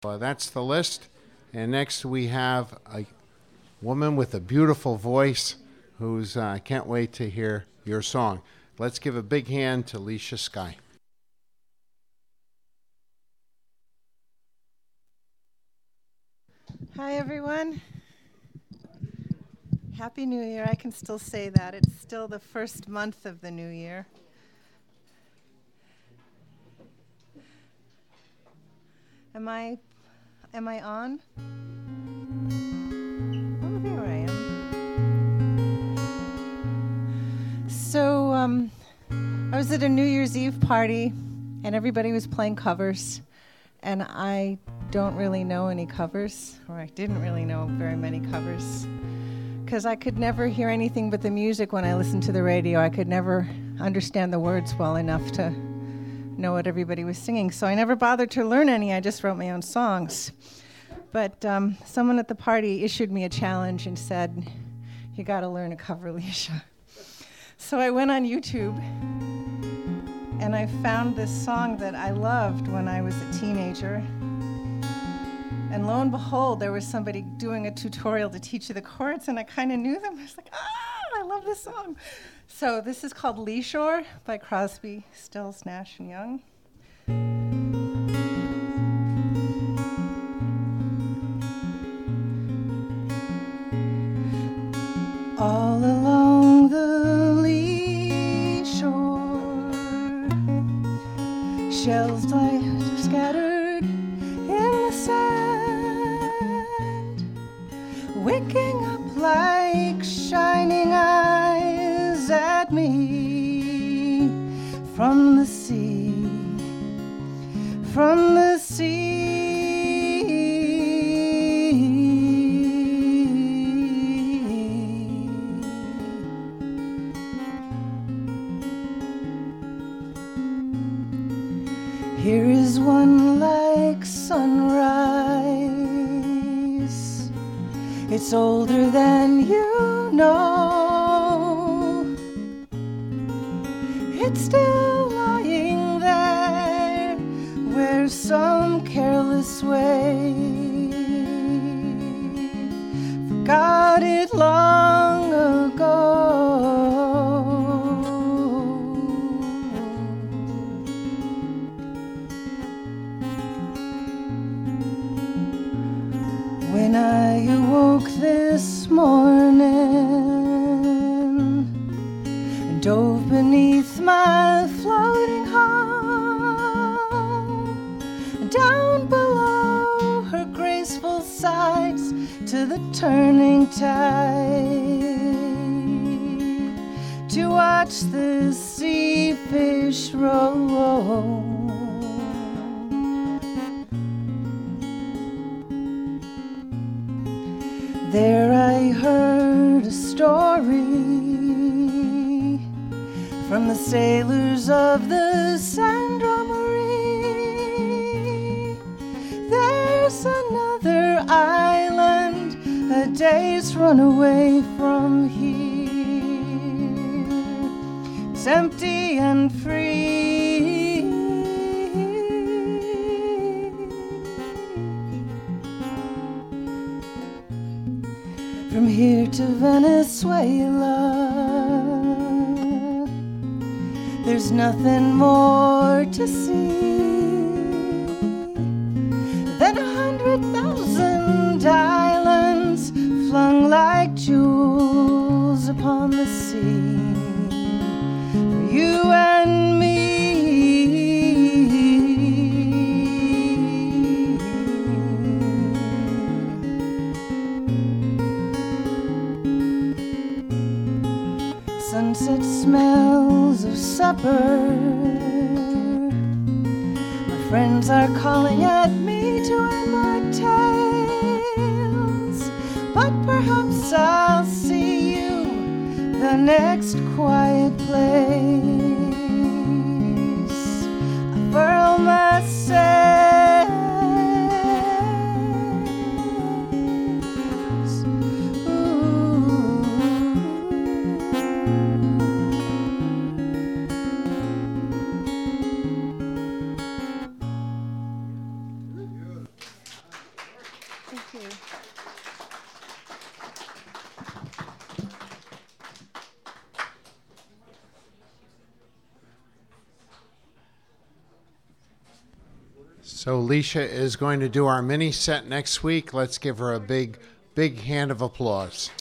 That's the list. And next we have a woman with a beautiful voice who's can't wait to hear your song. Let's give a big hand to Leisha Sky. Hi, everyone. Happy New Year. I can still say that. It's still the first month of the new year. Am I on? Oh, there I am. So, I was at a New Year's Eve party, and everybody was playing covers, and I don't really know any covers, or I didn't really know very many covers, because I could never hear anything but the music when I listened to the radio. I could never understand the words well enough to know what everybody was singing, so I never bothered to learn any. I just wrote my own songs. But someone at the party issued me a challenge and said, "You got to learn a cover, Leisha." So I went on YouTube, and I found this song that I loved when I was a teenager. And lo and behold, there was somebody doing a tutorial to teach you the chords, and I kind of knew them. I was like, I love this song. So this is called Lee Shore by Crosby, Stills, Nash, and Young. All along the lee shore, shells lie scattered in the sand, winking up like shining eyes at me from the sea, from the sea. Here is one like sunrise. It's older than you know. It's still lying there where some careless way forgot it long ago. When I awoke this morning and dove beneath my floating home, down below her graceful sides to the turning tide, to watch the sea fish roll. There I heard a story from the sailors of the Sandra Marie. There's another island a day's run away from here. It's empty and free. From here to Venezuela, there's nothing more to see than 100,000 islands flung like jewels upon the sea for you and me. Sunset smells of supper. My friends are calling at me to end my tales, but perhaps I'll see you the next quiet place. I furl my sails. you. So Leisha is going to do our mini set next week. Let's give her a big hand of applause.